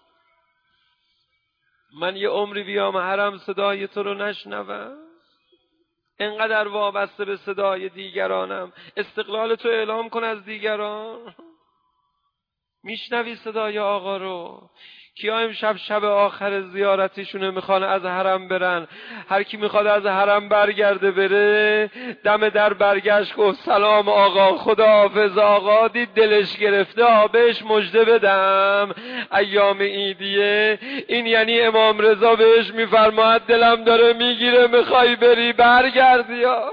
من یه عمری بیام حرم صدای تو رو نشنوم؟ انقدر وابسته به صدای دیگرانم. استقلال تو اعلام کن از دیگران. میشنوی صدای آقا رو؟ کیا امشب شب آخر زیارتشونه میخوان از حرم برن؟ هر کی میخواد از حرم برگرده بره، دم در برگشت گفت سلام آقا، خداحافظ آقا، دید دلش گرفته، آبش مژده بدم ایام عیدیه. این یعنی امام رضا بهش میفرماید دلم داره میگیره، میخوای بری برگردی یا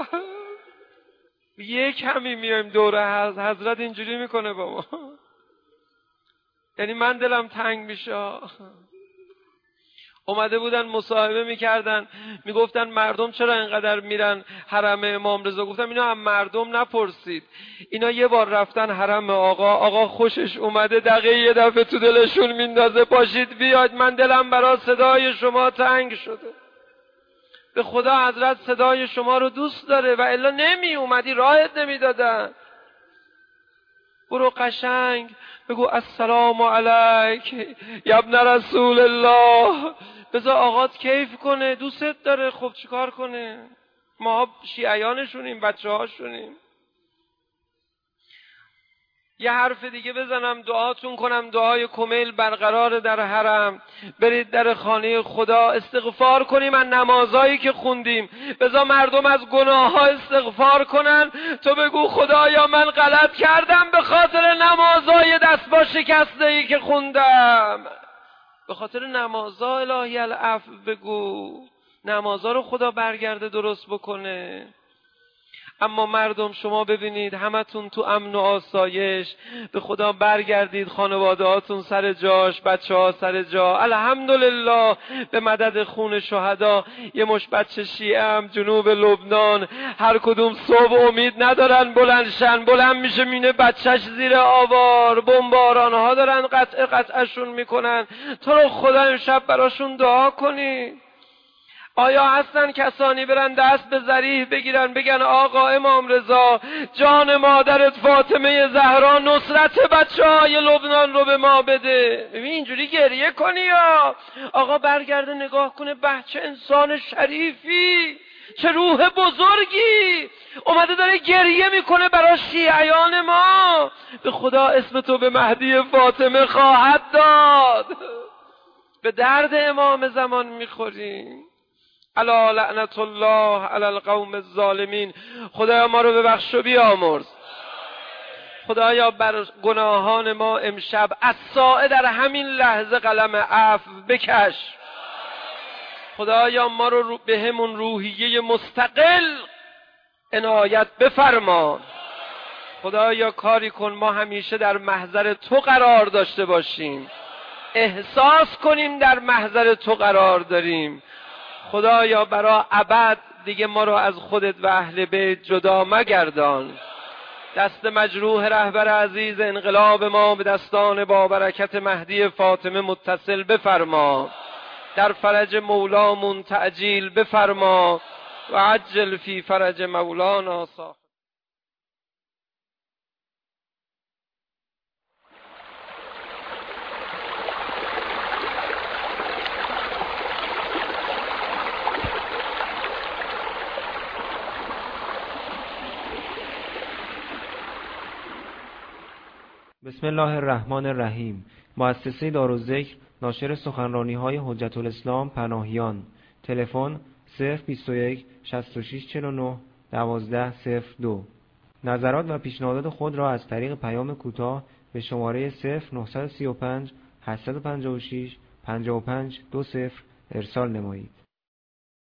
یه کمی میایم دوره حضرت اینجوری میکنه با ما. یعنی من دلم تنگ میشه. اومده بودن مصاحبه میکردن، میگفتن مردم چرا اینقدر میرن حرم امام رضا؟ گفتم اینا هم مردم نپرسید، اینا یه بار رفتن حرم آقا، آقا خوشش اومده، دقیقه یه دفعه تو دلشون میندازه پاشید بیاید، من دلم برای صدای شما تنگ شده. به خدا حضرت صدای شما رو دوست داره و الا نمی اومدی، راحت نمیدادن. برو قشنگ بگو السلام علیک یا ابن رسول الله، بذار آقات کیف کنه، دوستت داره، خب چیکار کنه؟ ما شیعیانشونیم، بچه هاشونیم. یه حرف دیگه بزنم دعاتون کنم، دعای کمیل برقرار در حرم. برید در خانه خدا استغفار کنیم از نمازایی که خوندیم، بذار مردم از گناه ها استغفار کنن، تو بگو خدایا من غلط کردم به خاطر نمازای دستبا شکسته ای که خوندم، به خاطر نمازا الهی العفو بگو، نمازا رو خدا برگرده درست بکنه. اما مردم شما ببینید همتون تو امن و آسایش، به خدا برگردید، خانواده هاتون سر جاش، بچه ها سر جا، الحمدلله به مدد خون شهدا. یه مش بچه شیعه هم جنوب لبنان، هر کدوم صبح امید ندارن بلندشن، بلند میشه مینه بچهش زیر آوار، بمباران ها دارن قطع قطعشون میکنن. تو رو خدا امشب براشون دعا کنی. آیا هستن کسانی برن دست به ذریح بگیرن بگن آقا امام رضا جان مادرت فاطمه زهرا نصرت بچه های لبنان رو به ما بده؟ ببین اینجوری گریه کنی یا آقا برگرده نگاه کنه، بچه انسان شریفی، چه روح بزرگی اومده داره گریه میکنه برای شیعیان ما. به خدا اسم تو به مهدی فاطمه خواهد داد، به درد امام زمان میخوریم. الا لعنت الله علی القوم الظالمین. خدایا ما رو ببخش و بیامرز. خدایا بر گناهان ما امشب از ساعه در همین لحظه قلم عفو بکش. خدایا ما رو به همون روحیه مستقل عنایت بفرما. خدایا کاری کن ما همیشه در محضر تو قرار داشته باشیم، احساس کنیم در محضر تو قرار داریم. خدایا برای ابد دیگه ما رو از خودت و اهل بیت جدا مگردان. دست مجروح رهبر عزیز انقلاب ما به دستان با برکت مهدی فاطمه متصل بفرما. در فرج مولامون تعجیل بفرما و عجل فی فرج مولانا صاحب. بسم الله الرحمن الرحیم. مؤسسه دارالذکر ناشر سخنرانی‌های حجت الاسلام پناهیان. تلفن صفر بیست و یک شصت و شش چهل و نه دوازده صفر دو. نظرات و پیشنهادات خود را از طریق پیام کوتاه به شماره صفر نه سه پنج هشت پنج شش پنج پنج دو صفر ارسال نمایید.